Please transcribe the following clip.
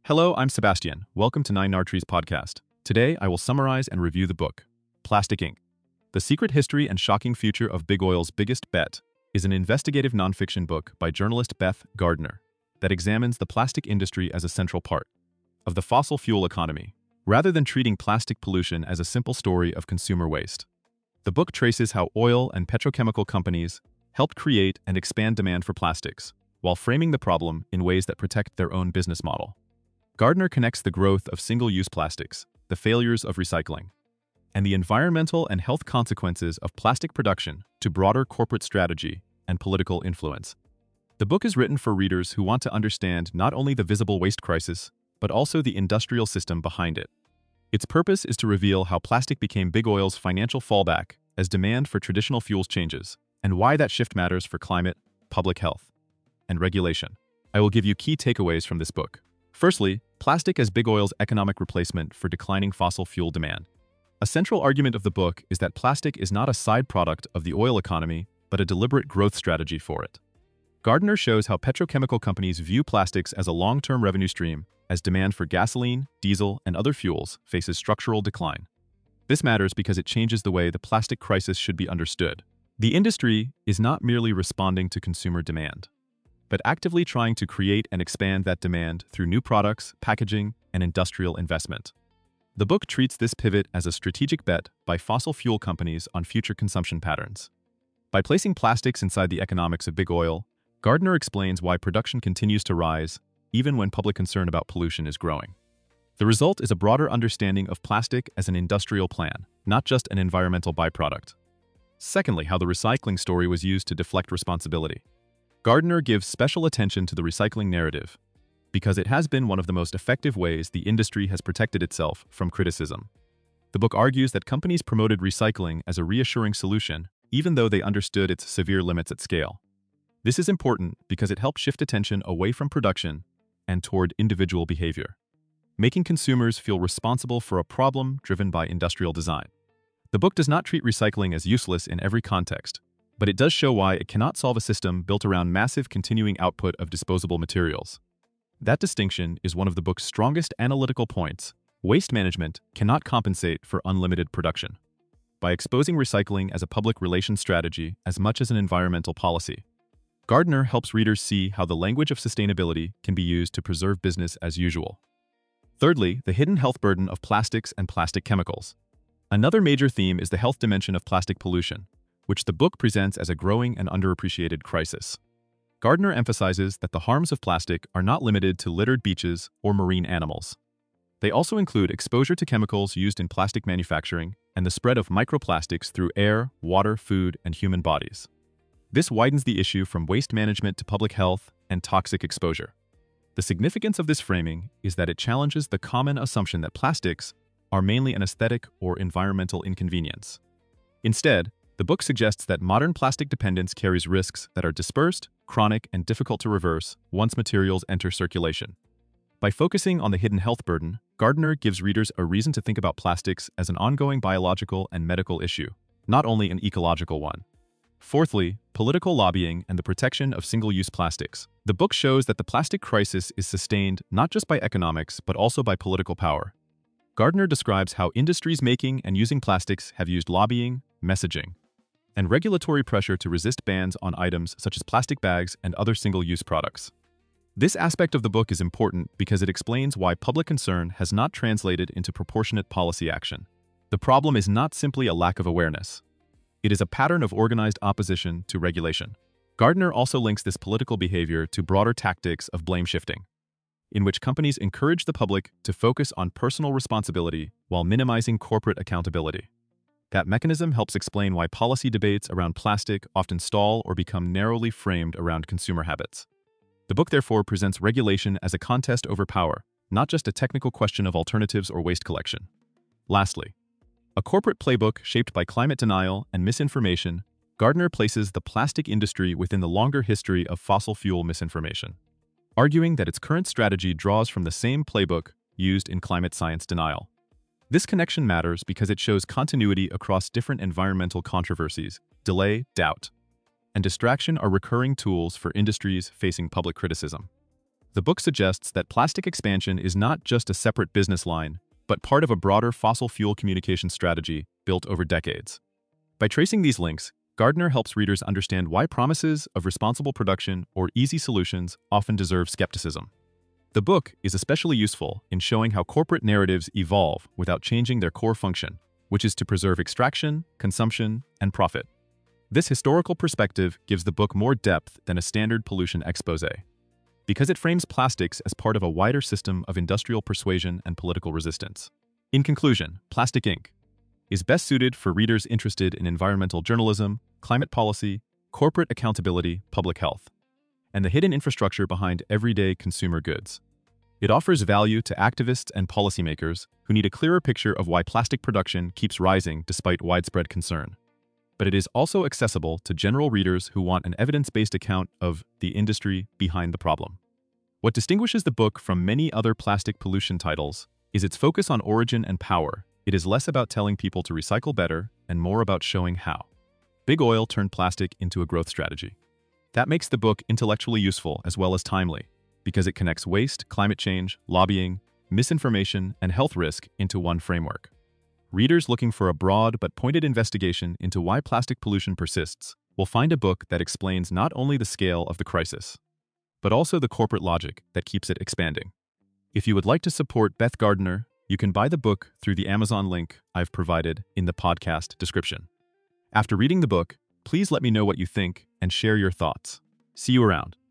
Hello, I'm Sebastian. Welcome to Nine Nard Trees podcast. Today, I will summarize and review the book, Plastic Inc. The Secret History and Shocking Future of Big Oil's Biggest Bet is an investigative nonfiction book by journalist Beth Gardner that examines the plastic industry as a central part of the fossil fuel economy, rather than treating plastic pollution as a simple story of consumer waste. The book traces how oil and petrochemical companies helped create and expand demand for plastics, while framing the problem in ways that protect their own business model. Gardner connects the growth of single-use plastics, the failures of recycling, and the environmental and health consequences of plastic production to broader corporate strategy and political influence. The book is written for readers who want to understand not only the visible waste crisis, but also the industrial system behind it. Its purpose is to reveal how plastic became Big Oil's financial fallback as demand for traditional fuels changes, and why that shift matters for climate, public health, and regulation. I will give you key takeaways from this book. Firstly, plastic as Big Oil's economic replacement for declining fossil fuel demand. A central argument of the book is that plastic is not a side product of the oil economy, but a deliberate growth strategy for it. Gardner shows how petrochemical companies view plastics as a long-term revenue stream as demand for gasoline, diesel, and other fuels faces structural decline. This matters because it changes the way the plastic crisis should be understood. The industry is not merely responding to consumer demand, but actively trying to create and expand that demand through new products, packaging, and industrial investment. The book treats this pivot as a strategic bet by fossil fuel companies on future consumption patterns. By placing plastics inside the economics of Big Oil, Gardner explains why production continues to rise, even when public concern about pollution is growing. The result is a broader understanding of plastic as an industrial plan, not just an environmental byproduct. Secondly, how the recycling story was used to deflect responsibility. Gardner gives special attention to the recycling narrative because it has been one of the most effective ways the industry has protected itself from criticism. The book argues that companies promoted recycling as a reassuring solution, even though they understood its severe limits at scale. This is important because it helps shift attention away from production and toward individual behavior, making consumers feel responsible for a problem driven by industrial design. The book does not treat recycling as useless in every context, but it does show why it cannot solve a system built around massive continuing output of disposable materials. That distinction is one of the book's strongest analytical points. Waste management cannot compensate for unlimited production. By exposing recycling as a public relations strategy as much as an environmental policy, Gardner helps readers see how the language of sustainability can be used to preserve business as usual. Thirdly, the hidden health burden of plastics and plastic chemicals. Another major theme is the health dimension of plastic pollution, which the book presents as a growing and underappreciated crisis. Gardner emphasizes that the harms of plastic are not limited to littered beaches or marine animals. They also include exposure to chemicals used in plastic manufacturing and the spread of microplastics through air, water, food, and human bodies. This widens the issue from waste management to public health and toxic exposure. The significance of this framing is that it challenges the common assumption that plastics are mainly an aesthetic or environmental inconvenience. Instead, the book suggests that modern plastic dependence carries risks that are dispersed, chronic, and difficult to reverse once materials enter circulation. By focusing on the hidden health burden, Gardner gives readers a reason to think about plastics as an ongoing biological and medical issue, not only an ecological one. Fourthly, political lobbying and the protection of single-use plastics. The book shows that the plastic crisis is sustained not just by economics, but also by political power. Gardner describes how industries making and using plastics have used lobbying, messaging, and regulatory pressure to resist bans on items such as plastic bags and other single-use products. This aspect of the book is important because it explains why public concern has not translated into proportionate policy action. The problem is not simply a lack of awareness. It is a pattern of organized opposition to regulation. Gardner also links this political behavior to broader tactics of blame shifting, in which companies encourage the public to focus on personal responsibility while minimizing corporate accountability. That mechanism helps explain why policy debates around plastic often stall or become narrowly framed around consumer habits. The book therefore presents regulation as a contest over power, not just a technical question of alternatives or waste collection. Lastly, a corporate playbook shaped by climate denial and misinformation, Gardner places the plastic industry within the longer history of fossil fuel misinformation, arguing that its current strategy draws from the same playbook used in climate science denial. This connection matters because it shows continuity across different environmental controversies. Delay, doubt, and distraction are recurring tools for industries facing public criticism. The book suggests that plastic expansion is not just a separate business line, but part of a broader fossil fuel communication strategy built over decades. By tracing these links, Gardner helps readers understand why promises of responsible production or easy solutions often deserve skepticism. The book is especially useful in showing how corporate narratives evolve without changing their core function, which is to preserve extraction, consumption, and profit. This historical perspective gives the book more depth than a standard pollution exposé, because it frames plastics as part of a wider system of industrial persuasion and political resistance. In conclusion, Plastic Inc. is best suited for readers interested in environmental journalism, climate policy, corporate accountability, public health, and the hidden infrastructure behind everyday consumer goods. It offers value to activists and policymakers who need a clearer picture of why plastic production keeps rising despite widespread concern. But it is also accessible to general readers who want an evidence-based account of the industry behind the problem. What distinguishes the book from many other plastic pollution titles is its focus on origin and power. It is less about telling people to recycle better and more about showing how Big Oil turned plastic into a growth strategy. That makes the book intellectually useful as well as timely, because it connects waste, climate change, lobbying, misinformation, and health risk into one framework. Readers looking for a broad but pointed investigation into why plastic pollution persists will find a book that explains not only the scale of the crisis, but also the corporate logic that keeps it expanding. If you would like to support Beth Gardner, you can buy the book through the Amazon link I've provided in the podcast description. After reading the book, please let me know what you think and share your thoughts. See you around.